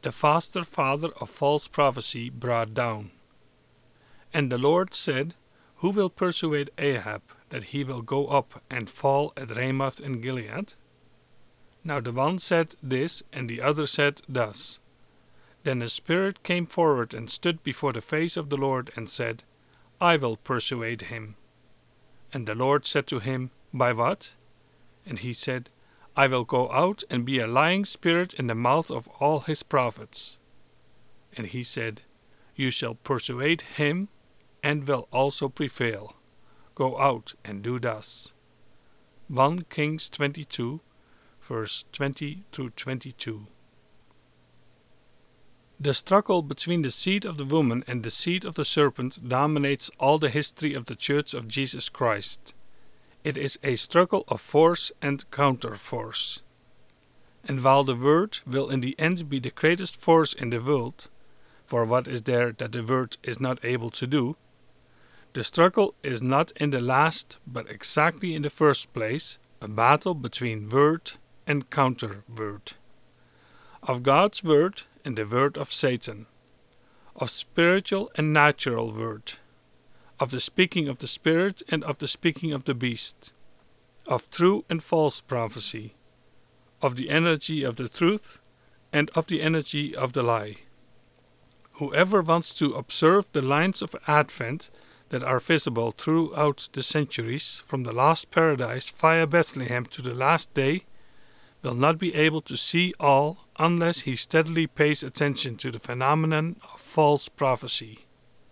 the foster father of false prophecy, brought down. And the Lord said, Who will persuade Ahab that he will go up and fall at Ramoth in Gilead? Now the one said this, and the other said thus. Then a spirit came forward and stood before the face of the Lord and said, I will persuade him. And the Lord said to him, By what? And he said, I will go out and be a lying spirit in the mouth of all his prophets. And he said, You shall persuade him, and will also prevail. Go out and do thus. 1 Kings 22, verse 20 through 22. The struggle between the seed of the woman and the seed of the serpent dominates all the history of the Church of Jesus Christ. It is a struggle of force and counter-force. And while the Word will in the end be the greatest force in the world, for what is there that the Word is not able to do, the struggle is not in the last, but exactly in the first place, a battle between Word and counter-Word. Of God's Word and the word of Satan, of spiritual and natural word, of the speaking of the Spirit and of the speaking of the beast, of true and false prophecy, of the energy of the truth and of the energy of the lie. Whoever wants to observe the lines of Advent that are visible throughout the centuries, from the last paradise via Bethlehem to the last day, will not be able to see all unless he steadily pays attention to the phenomenon of false prophecy.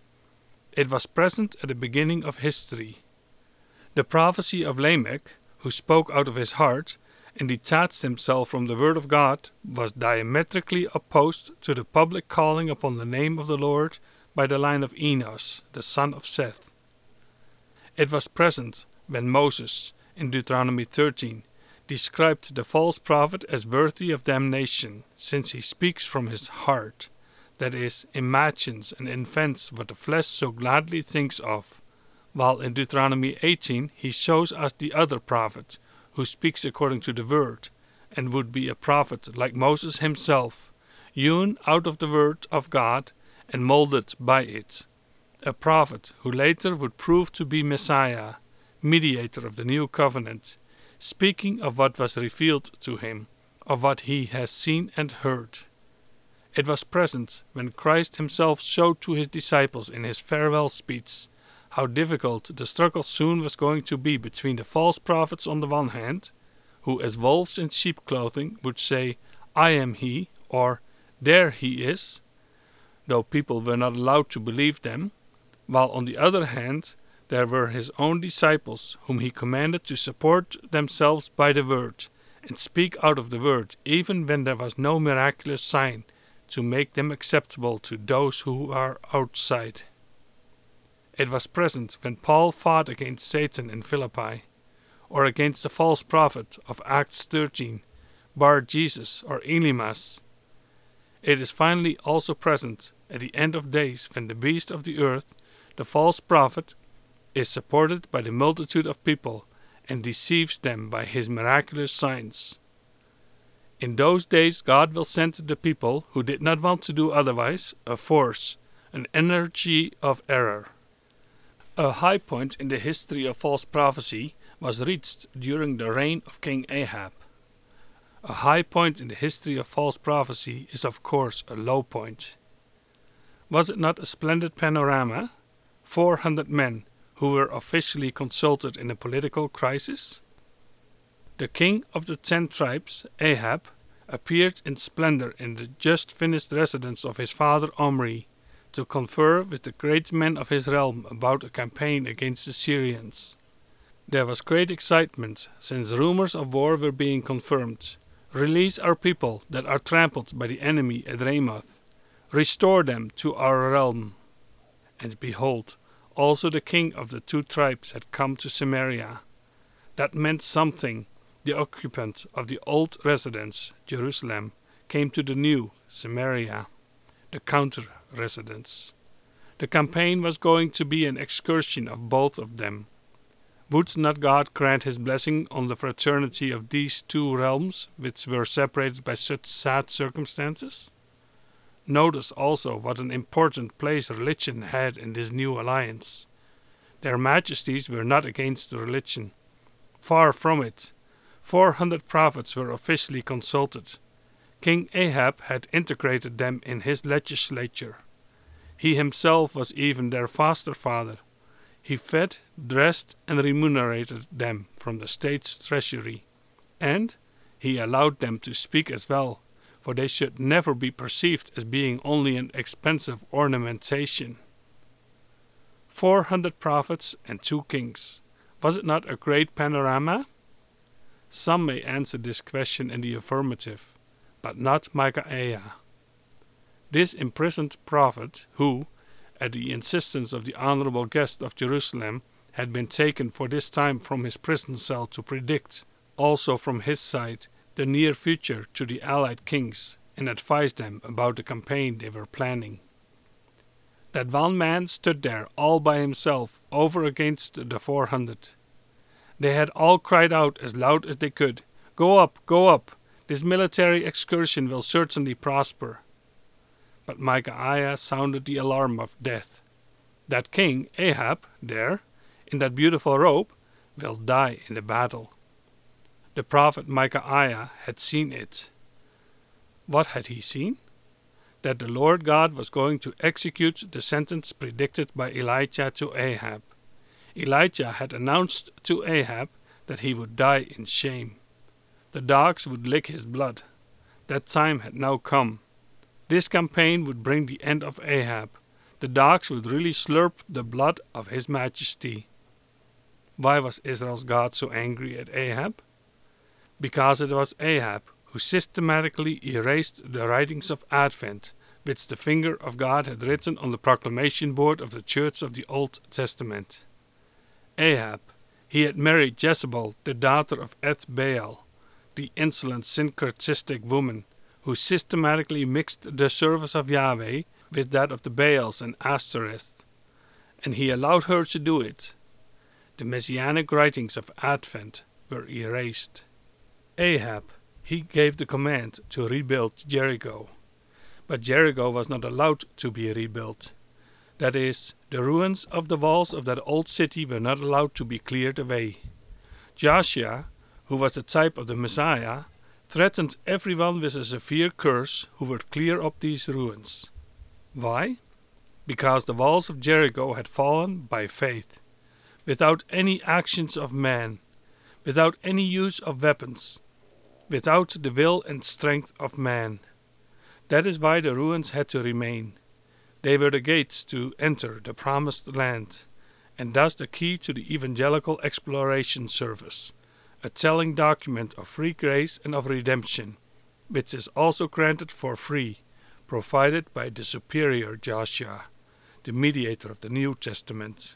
It was present at the beginning of history. The prophecy of Lamech, who spoke out of his heart and detached himself from the word of God, was diametrically opposed to the public calling upon the name of the Lord by the line of Enos, the son of Seth. It was present when Moses, in Deuteronomy 13, described the false prophet as worthy of damnation, since he speaks from his heart, that is, imagines and invents what the flesh so gladly thinks of, while in Deuteronomy 18 he shows us the other prophet, who speaks according to the word, and would be a prophet like Moses himself, hewn out of the word of God and molded by it, a prophet who later would prove to be Messiah, mediator of the new covenant, speaking of what was revealed to him, of what he has seen and heard. It was present when Christ himself showed to his disciples in his farewell speech how difficult the struggle soon was going to be between the false prophets on the one hand, who as wolves in sheep clothing would say, I am he, or there he is, though people were not allowed to believe them, while on the other hand there were his own disciples, whom he commanded to support themselves by the word, and speak out of the word, even when there was no miraculous sign to make them acceptable to those who are outside. It was present when Paul fought against Satan in Philippi, or against the false prophet of Acts 13, Bar-Jesus or Elymas. It is finally also present at the end of days when the beast of the earth, the false prophet, is supported by the multitude of people and deceives them by his miraculous signs. In those days God will send to the people who did not want to do otherwise a force, an energy of error. A high point in the history of false prophecy was reached during the reign of King Ahab. A high point in the history of false prophecy is of course a low point. Was it not a splendid panorama? 400 men who were officially consulted in a political crisis? The king of the 10 tribes, Ahab, appeared in splendor in the just finished residence of his father Omri, to confer with the great men of his realm about a campaign against the Syrians. There was great excitement, since rumors of war were being confirmed. Release our people that are trampled by the enemy at Ramoth. Restore them to our realm. And behold, also the king of the 2 tribes had come to Samaria. That meant something. The occupant of the old residence, Jerusalem, came to the new, Samaria, the counter-residence. The campaign was going to be an excursion of both of them. Would not God grant his blessing on the fraternity of these 2 realms, which were separated by such sad circumstances? Notice also what an important place religion had in this new alliance. Their majesties were not against the religion. Far from it. 400 prophets were officially consulted. King Ahab had integrated them in his legislature. He himself was even their foster father. He fed, dressed, and remunerated them from the state's treasury. And he allowed them to speak as well, for they should never be perceived as being only an expensive ornamentation. 400 prophets and 2 kings. Was it not a great panorama? Some may answer this question in the affirmative, but not Micaiah. This imprisoned prophet, who, at the insistence of the honorable guest of Jerusalem, had been taken for this time from his prison cell to predict, also from his side, the near future to the allied kings, and advise them about the campaign they were planning. That one man stood there all by himself over against the 400. They had all cried out as loud as they could, "Go up, go up! This military excursion will certainly prosper." But Micaiah sounded the alarm of death. That king, Ahab, there, in that beautiful robe, will die in the battle. The prophet Micaiah had seen it. What had he seen? That the Lord God was going to execute the sentence predicted by Elijah to Ahab. Elijah had announced to Ahab that he would die in shame. The dogs would lick his blood. That time had now come. This campaign would bring the end of Ahab. The dogs would really slurp the blood of his majesty. Why was Israel's God so angry at Ahab? Because it was Ahab who systematically erased the writings of Advent, which the finger of God had written on the proclamation board of the Church of the Old Testament. Ahab, he had married Jezebel, the daughter of Eth-Baal, the insolent syncretistic woman, who systematically mixed the service of Yahweh with that of the Baals and Ashtoreth, and he allowed her to do it. The messianic writings of Advent were erased. Ahab, he gave the command to rebuild Jericho, but Jericho was not allowed to be rebuilt. That is, the ruins of the walls of that old city were not allowed to be cleared away. Joshua, who was the type of the Messiah, threatened everyone with a severe curse who would clear up these ruins. Why? Because the walls of Jericho had fallen by faith, without any actions of man, without any use of weapons, without the will and strength of man. That is why the ruins had to remain. They were the gates to enter the promised land, and thus the key to the evangelical exploration service, a telling document of free grace and of redemption, which is also granted for free, provided by the superior Joshua, the mediator of the New Testament.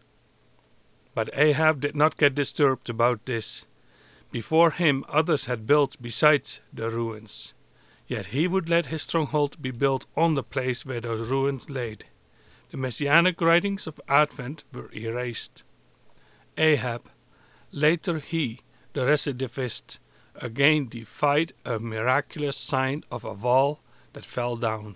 But Ahab did not get disturbed about this. Before him others had built besides the ruins, yet he would let his stronghold be built on the place where those ruins laid. The messianic writings of Advent were erased. Ahab, later he, the recidivist, again defied a miraculous sign of a wall that fell down.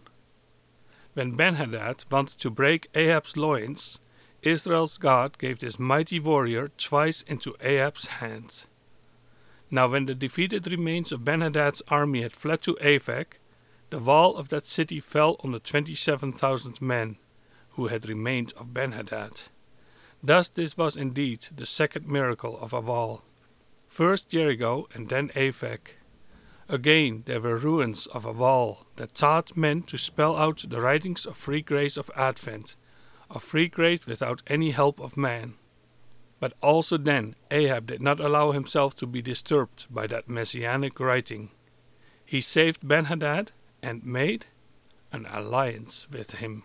When Ben-Hadad wanted to break Ahab's loins, Israel's God gave this mighty warrior twice into Ahab's hands. Now when the defeated remains of Ben-Hadad's army had fled to Aphek, the wall of that city fell on the 27,000 men who had remained of Ben-Hadad. Thus this was indeed the second miracle of a wall. First Jericho and then Aphek. Again there were ruins of a wall that taught men to spell out the writings of free grace of Advent, of free grace without any help of man. But also then Ahab did not allow himself to be disturbed by that messianic writing. He saved Ben-Hadad and made an alliance with him.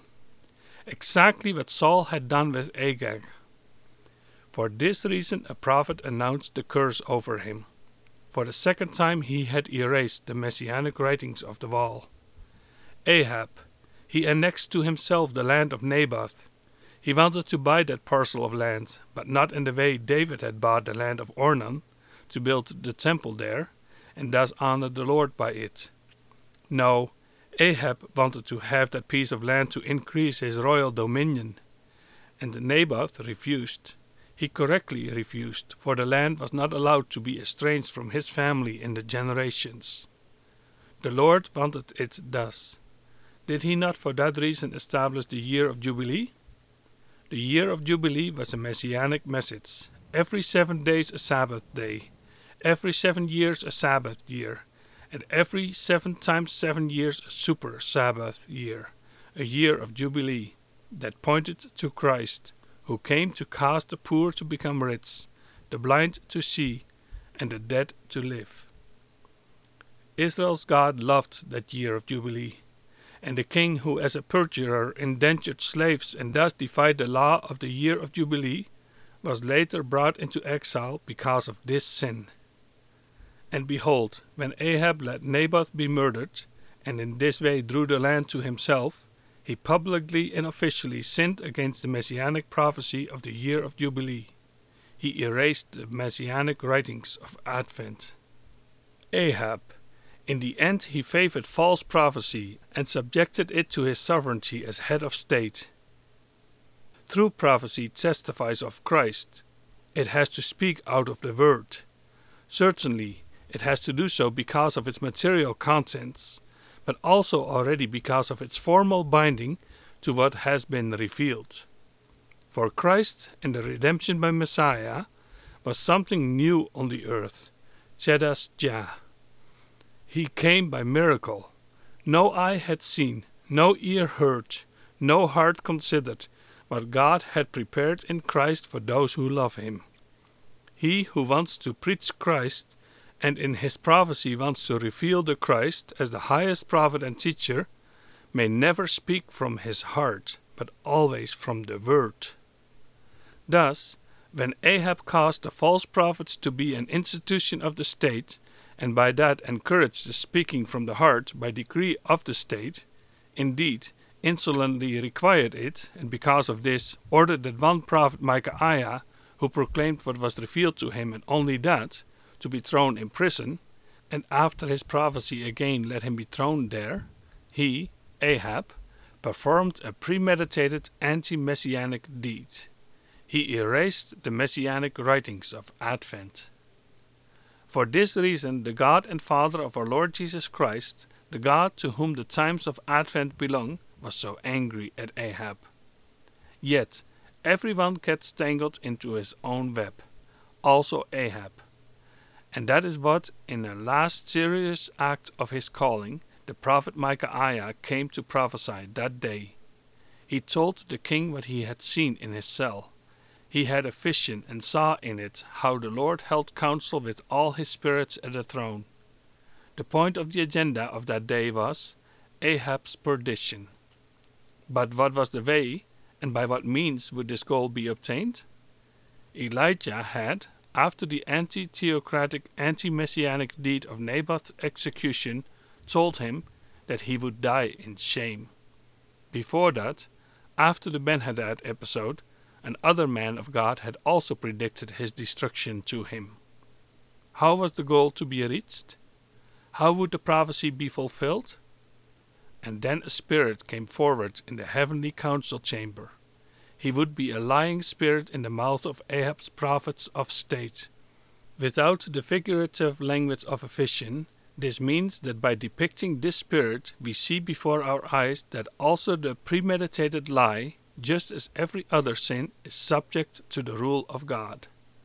Exactly what Saul had done with Agag. For this reason a prophet announced the curse over him. For the second time he had erased the messianic writings of the wall. Ahab, he annexed to himself the land of Naboth. He wanted to buy that parcel of land, but not in the way David had bought the land of Ornan, to build the temple there, and thus honor the Lord by it. No, Ahab wanted to have that piece of land to increase his royal dominion, and Naboth refused. He correctly refused, for the land was not allowed to be estranged from his family in the generations. The Lord wanted it thus. Did he not for that reason establish the year of Jubilee? The year of Jubilee was a messianic message. Every 7 days a Sabbath day, every 7 years a Sabbath year, and every 7 times 7 years a super Sabbath year, a year of Jubilee, that pointed to Christ, who came to cause the poor to become rich, the blind to see, and the dead to live. Israel's God loved that year of Jubilee, and the king who as a perjurer indentured slaves and thus defied the law of the year of Jubilee was later brought into exile because of this sin. And behold, when Ahab let Naboth be murdered, and in this way drew the land to himself, he publicly and officially sinned against the messianic prophecy of the year of Jubilee. He erased the messianic writings of Advent. Ahab. In the end he favored false prophecy and subjected it to his sovereignty as head of state. True prophecy testifies of Christ. It has to speak out of the Word. Certainly, it has to do so because of its material contents, but also already because of its formal binding to what has been revealed. For Christ and the redemption by Messiah was something new on the earth, Chedas Jah. He came by miracle. No eye had seen, no ear heard, no heart considered what God had prepared in Christ for those who love Him. He who wants to preach Christ and in his prophecy wants to reveal the Christ as the highest prophet and teacher may never speak from his heart, but always from the Word. Thus, when Ahab caused the false prophets to be an institution of the state, and by that encouraged the speaking from the heart by decree of the state, indeed, insolently required it, and because of this ordered that one prophet Micaiah, who proclaimed what was revealed to him and only that, to be thrown in prison, and after his prophecy again let him be thrown there, he, Ahab, performed a premeditated anti-messianic deed. He erased the messianic writings of Advent. For this reason the God and Father of our Lord Jesus Christ, the God to whom the times of Advent belong, was so angry at Ahab. Yet everyone gets tangled into his own web, also Ahab. And that is what, in the last serious act of his calling, the prophet Micaiah came to prophesy that day. He told the king what he had seen in his cell. He had a vision and saw in it how the Lord held counsel with all his spirits at the throne. The point of the agenda of that day was Ahab's perdition. But what was the way, and by what means would this goal be obtained? Elijah had, after the anti-theocratic, anti-messianic deed of Naboth's execution, told him that he would die in shame. Before that, after the Ben-Hadad episode, another man of God had also predicted his destruction to him. How was the goal to be reached? How would the prophecy be fulfilled? And then a spirit came forward in the heavenly council chamber. He would be a lying spirit in the mouth of Ahab's prophets of state. Without the figurative language of a vision, this means that by depicting this spirit we see before our eyes that also the premeditated lie, just as every other sin, is subject to the rule of God.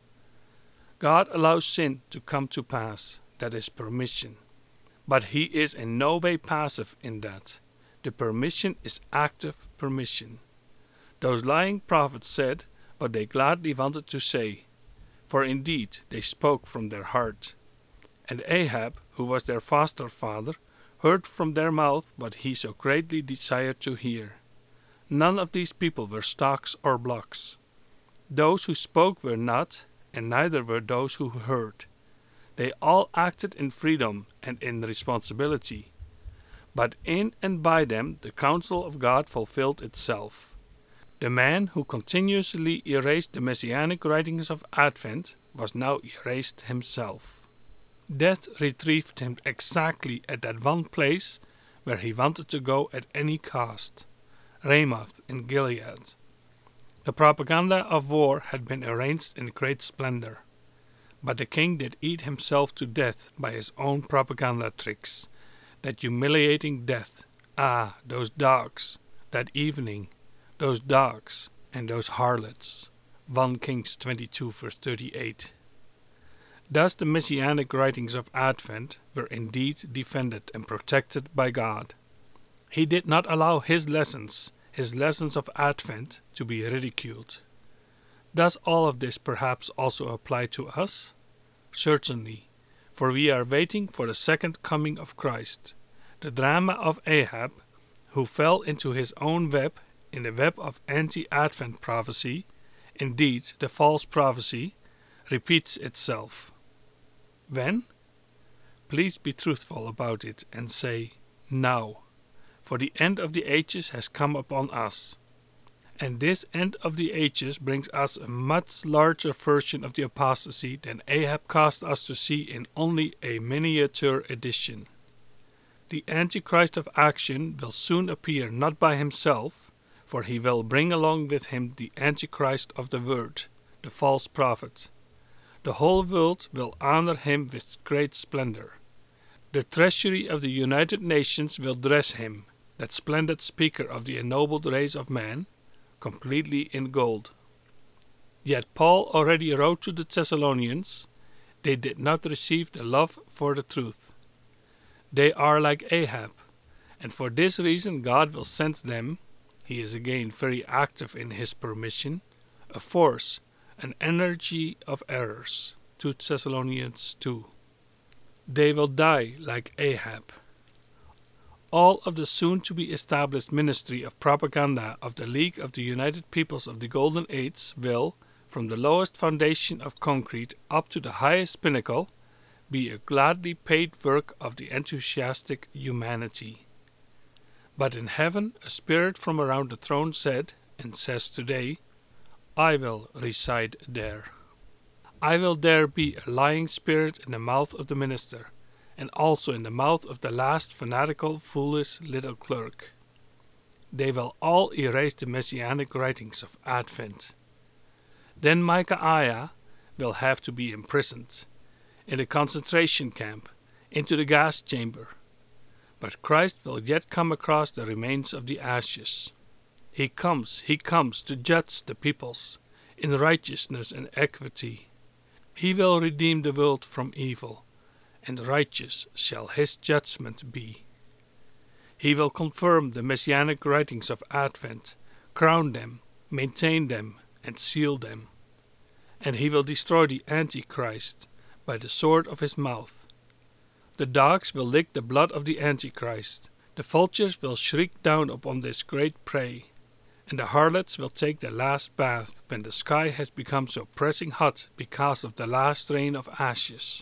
God allows sin to come to pass, that is permission. But He is in no way passive in that. The permission is active permission. Those lying prophets said what they gladly wanted to say, for indeed they spoke from their heart. And Ahab, who was their foster father, heard from their mouth what he so greatly desired to hear. None of these people were stocks or blocks. Those who spoke were not, and neither were those who heard. They all acted in freedom and in responsibility. But in and by them the counsel of God fulfilled itself. The man who continuously erased the messianic writings of Advent was now erased himself. Death retrieved him exactly at that one place where he wanted to go at any cost, Ramoth in Gilead. The propaganda of war had been arranged in great splendor, but the king did eat himself to death by his own propaganda tricks. That humiliating death, those dogs, that evening, those dogs and those harlots. 1 Kings 22 verse 38. Thus the messianic writings of Advent were indeed defended and protected by God. He did not allow his lessons of Advent, to be ridiculed. Does all of this perhaps also apply to us? Certainly, for we are waiting for the second coming of Christ. The drama of Ahab, who fell into his own web in the web of anti-Advent prophecy, indeed the false prophecy, repeats itself. When? Please be truthful about it and say, now, for the end of the ages has come upon us. And this end of the ages brings us a much larger version of the apostasy than Ahab caused us to see in only a miniature edition. The Antichrist of action will soon appear not by himself, for he will bring along with him the Antichrist of the word, the false prophet. The whole world will honor him with great splendor. The treasury of the United Nations will dress him, that splendid speaker of the ennobled race of man, completely in gold. Yet Paul already wrote to the Thessalonians, they did not receive the love for the truth. They are like Ahab, and for this reason God will send them, he is again very active in his permission, a force, an energy of errors. 2 Thessalonians 2. They will die like Ahab. All of the soon-to-be established ministry of propaganda of the League of the United Peoples of the Golden Age will, from the lowest foundation of concrete up to the highest pinnacle, be a gladly paid work of the enthusiastic humanity. But in heaven a spirit from around the throne said, and says today, I will reside there. I will there be a lying spirit in the mouth of the minister, and also in the mouth of the last fanatical, foolish little clerk. They will all erase the messianic writings of Advent. Then Micaiah will have to be imprisoned, in the concentration camp, into the gas chamber. But Christ will yet come across the remains of the ashes. He comes to judge the peoples, in righteousness and equity. He will redeem the world from evil, and righteous shall his judgment be. He will confirm the messianic writings of Advent, crown them, maintain them, and seal them. And he will destroy the Antichrist by the sword of his mouth. The dogs will lick the blood of the Antichrist, the vultures will shriek down upon this great prey, and the harlots will take their last bath when the sky has become so pressing hot because of the last rain of ashes.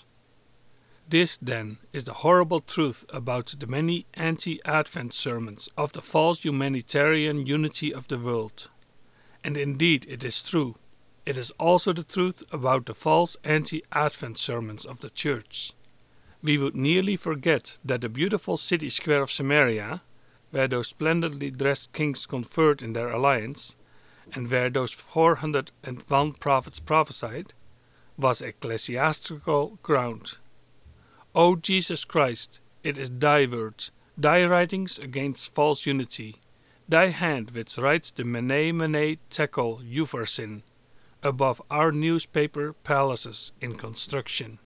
This, then, is the horrible truth about the many anti-Advent sermons of the false humanitarian unity of the world. And indeed it is true. It is also the truth about the false anti-Advent sermons of the Church. We would nearly forget that the beautiful city square of Samaria, where those splendidly dressed kings conferred in their alliance, and where those 401 prophets prophesied, was ecclesiastical ground. O Jesus Christ, it is thy word, thy writings against false unity, thy hand which writes the Mene Tekel Upharsin above our newspaper palaces in construction.